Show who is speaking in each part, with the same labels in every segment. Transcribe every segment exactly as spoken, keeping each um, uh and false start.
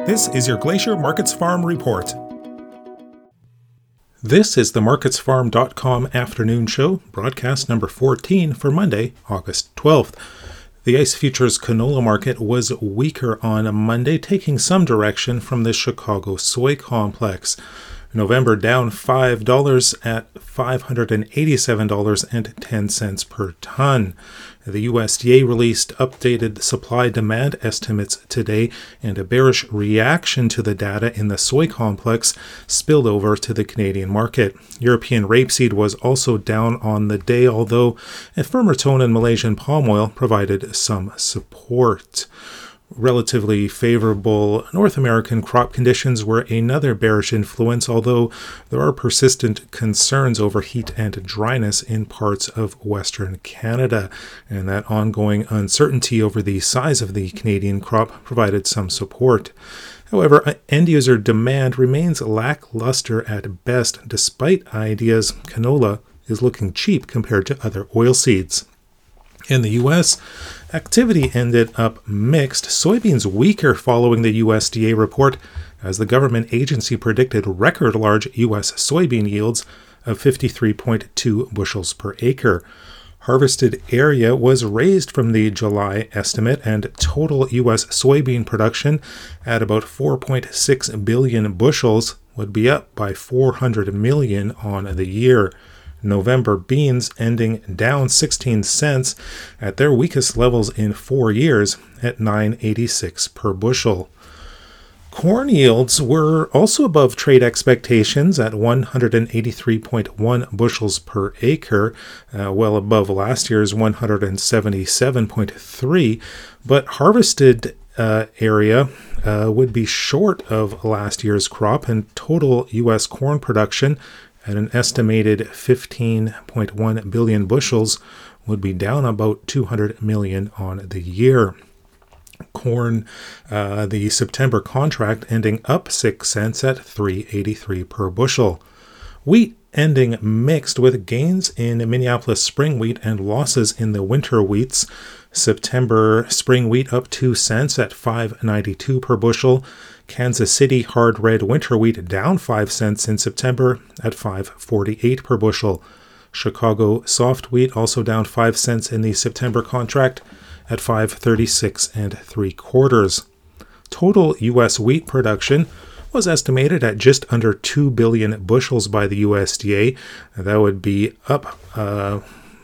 Speaker 1: This is your Glacier Markets Farm Report. This is the markets farm dot com afternoon show, broadcast number fourteen for Monday, August twelfth. The ICE futures canola market was weaker on Monday, taking some direction from the Chicago soy complex. November down five dollars at five hundred eighty-seven dollars and ten cents per ton. The U S D A released updated supply-demand estimates today, and a bearish reaction to the data in the soy complex spilled over to the Canadian market. European rapeseed was also down on the day, although a firmer tone in Malaysian palm oil provided some support. Relatively favorable North American crop conditions were another bearish influence, although there are persistent concerns over heat and dryness in parts of Western Canada, and that ongoing uncertainty over the size of the Canadian crop provided some support. However, end-user demand remains lackluster at best, despite ideas canola is looking cheap compared to other oilseeds. In the U S, activity ended up mixed. Soybeans weaker following the U S D A report, as the government agency predicted record large U S soybean yields of fifty-three point two bushels per acre. Harvested area was raised from the July estimate, and total U S soybean production at about four point six billion bushels would be up by four hundred million on the year. November beans ending down sixteen cents at their weakest levels in four years at nine eighty-six per bushel. Corn yields were also above trade expectations at one hundred eighty-three point one bushels per acre, uh, well above last year's one hundred seventy-seven point three, but harvested uh, area uh, would be short of last year's crop, and total U S corn production at an estimated fifteen point one billion bushels would be down about two hundred million on the year. Corn, uh, the September contract ending up six cents at three eighty-three per bushel. Wheat ending mixed, with gains in Minneapolis spring wheat and losses in the winter wheats. September spring wheat up two cents at five ninety-two per bushel. Kansas City hard red winter wheat down five cents in September at five forty-eight per bushel. Chicago soft wheat also down five cents in the September contract at five thirty-six and three quarters. Total U S wheat production was estimated at just under two billion bushels by the U S D A. That would be up uh,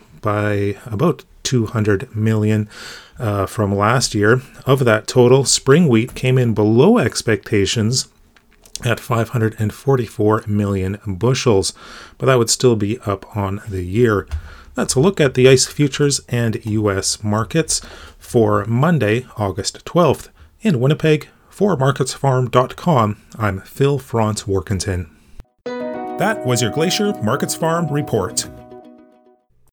Speaker 1: by about two hundred million uh, from last year. Of that total, spring wheat came in below expectations at five hundred forty-four million bushels, but that would still be up on the year. That's a look at the ICE futures and U S markets for Monday, August twelfth. In Winnipeg, for markets farm dot com, I'm Phil Franz Workington. That was your Glacier Markets Farm Report.